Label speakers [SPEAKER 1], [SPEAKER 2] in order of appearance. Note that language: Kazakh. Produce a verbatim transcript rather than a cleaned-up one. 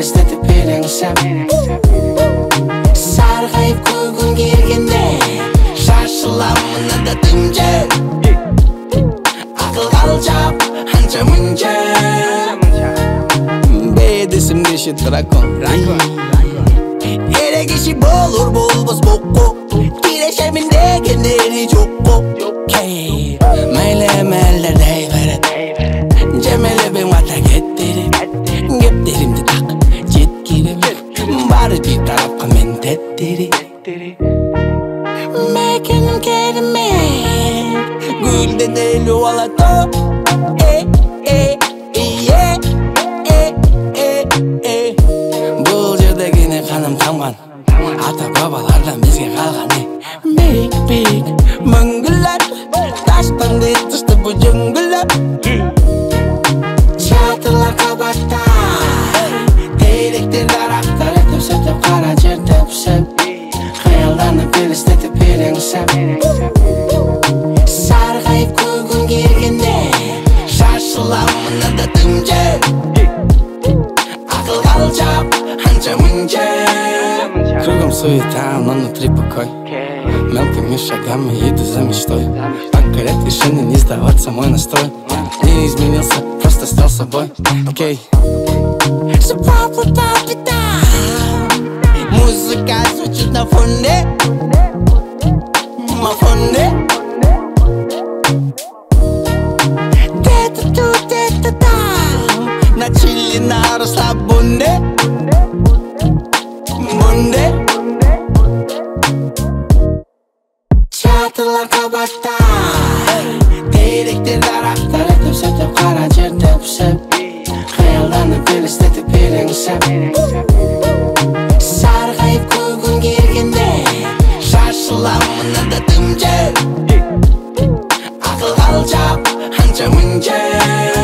[SPEAKER 1] елестетіп елеңсем сарғайып күлгің келгенде шашыламын анда түнде ақыл қалжап анша мұнша бедесім деші дракон ерегеші болур болбос бокко тирешемин дегендери жокко мейлі әмәлдер дей берет жемелебең мата кеттери кептеримди так жеткирем бары бир тарапка мен теттери мекеним кериме гүлден элүү алато э э э э э бул жердегине каным тамган ата бабалардан бизге калган бик бик мөңгүлөр таштан тышты бу жөңгүлөр чатырлар кабатта теректер дарактар төсөтүп кара жер төпсөп кыялданып елестетип елеңсем саргайып күлгүң келгенде шашыламын анда түнде акыл калжап анча мынча кругом суета, но внутри покой. Мелкими шагами иду за мечтой. Покорять решение, не сдаваться мой настрой. Не изменился, просто стал собой. Окей. Музыка звучит на фоне. На фоне. Где-то тут, где-то там. На чили, на расслабоне. Монде. Çatılar kabatta Terектер дарактар төсөтүп кара жер төпсөп кыялданып елестетип елеңсем саргайып күлгүң келгенде шашыламын анда түнде акыл калжап анча мынча